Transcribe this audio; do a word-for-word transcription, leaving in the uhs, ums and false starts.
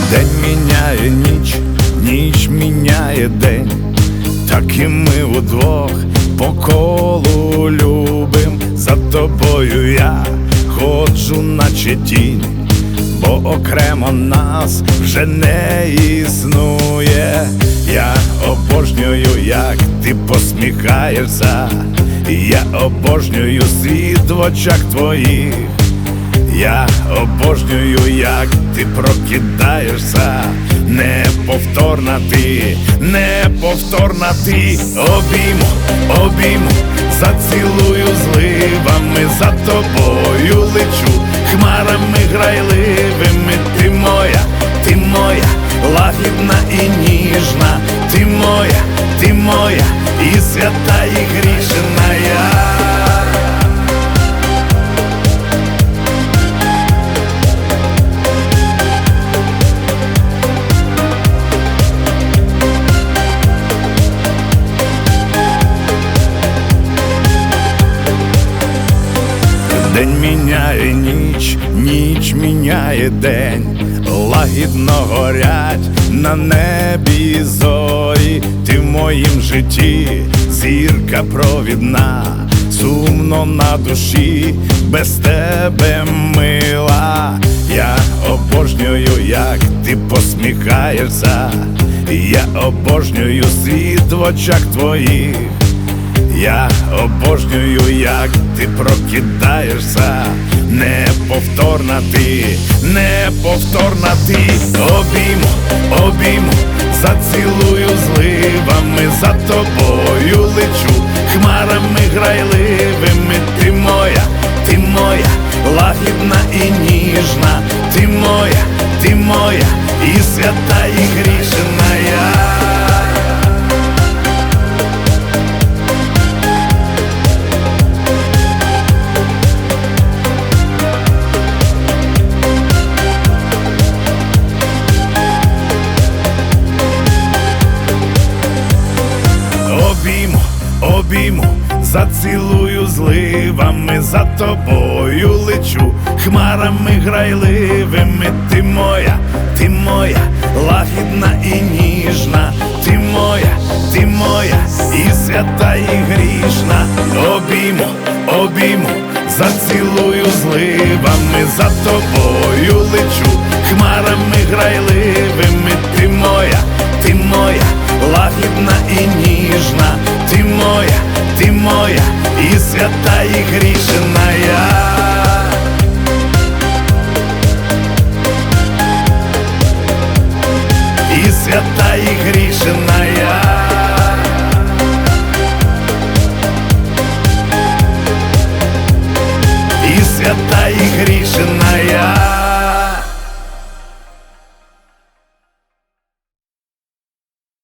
День міняє ніч, ніч міняє день, так і ми удвох по колу любим. За тобою я ходжу, наче тінь, бо окремо нас вже не існує. Я обожнюю, як ти посміхаєшся, я обожнюю світ в очах твоїх. Я обожнюю, як ти прокидаєшся, неповторна ти, неповторна ти. Обійму, обійму, зацілую зливами, за тобою лечу хмарами грайливими. Ти моя, ти моя, лагідна і ніжна, ти моя, ти моя, і свята, і грішна я. День міняє ніч, ніч міняє день, лагідно горять на небі зорі. Ти в моїм житті зірка провідна, сумно на душі без тебе, мила. Я обожнюю, як ти посміхаєшся, я обожнюю світ в очах твоїх. Я обожнюю, як ти прокидаєшся, неповторна ти, неповторна ти. Обійму, обійму, зацілую зливами, за тобою лечу хмарами грайливими. Ти моя, ти моя, лагідна і ніжна, ти моя, ти моя, і свята, і грішна я. Обійму, обійму, зацілую зливами, за тобою лечу хмарами грайливими. Ти моя, ти моя, лагідна і ніжна, ти моя, ти моя, і свята, і грішна. Обійму, обійму, зацілую зливами, за тобою лечу хмарами грайливими. Ти моя, ти моя, лагідна і ніжна, ти моя, ти моя, і свята, і грішна я. І свята, і грішна я. І свята, і грішна я.